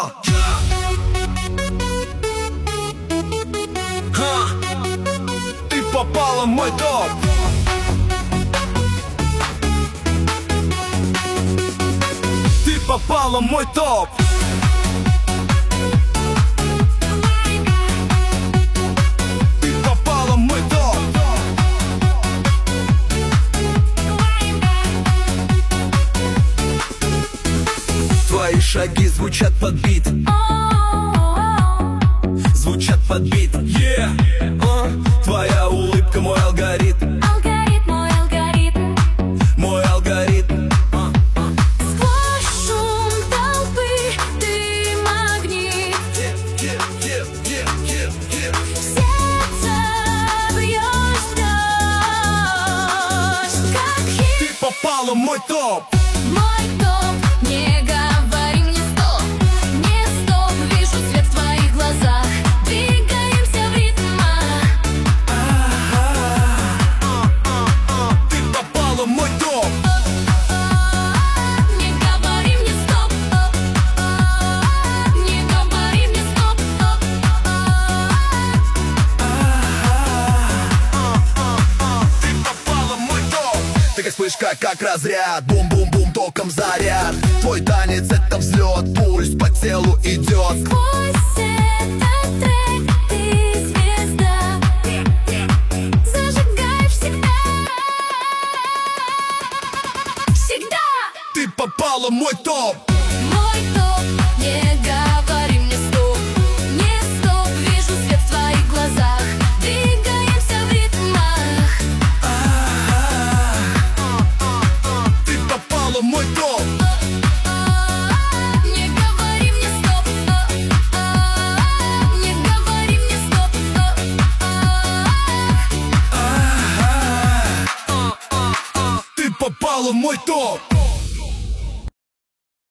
Ты попала в мой топ. Ты попала в мой топ. Ты попала в мой топ. Твои шаги звучат под бит. Звучат под бит. Твоя улыбка мой алгоритм. Мой алгоритм. Мой алгоритм. Сквозь шум толпы ты магнит. Сердце бьешь дождь, как хит. Ты попала в мой топ. Мой топ, не говори мне стоп. Не стоп, вижу свет в твоих глазах. Двигаемся в ритмах. Ты попала в мой топ. Не говори мне стоп. Не говори мне стоп. Ты попала в мой топ. Ты как вспышка, как разряд. Бум-бум-бум, током заряд. Твой танец — это взлет. Пульс по телу идет. Сквозь этот трек ты звезда. Зажигаешь всегда. Всегда. Ты попала в мой топ. Мой топ, не говори мне стоп. Не стоп, вижу свет в твоих глазах. Двигаемся в ритмах. Ты попала в мой топ. Не говори мне стоп. Не говори мне стоп. Ты попала в мой топ.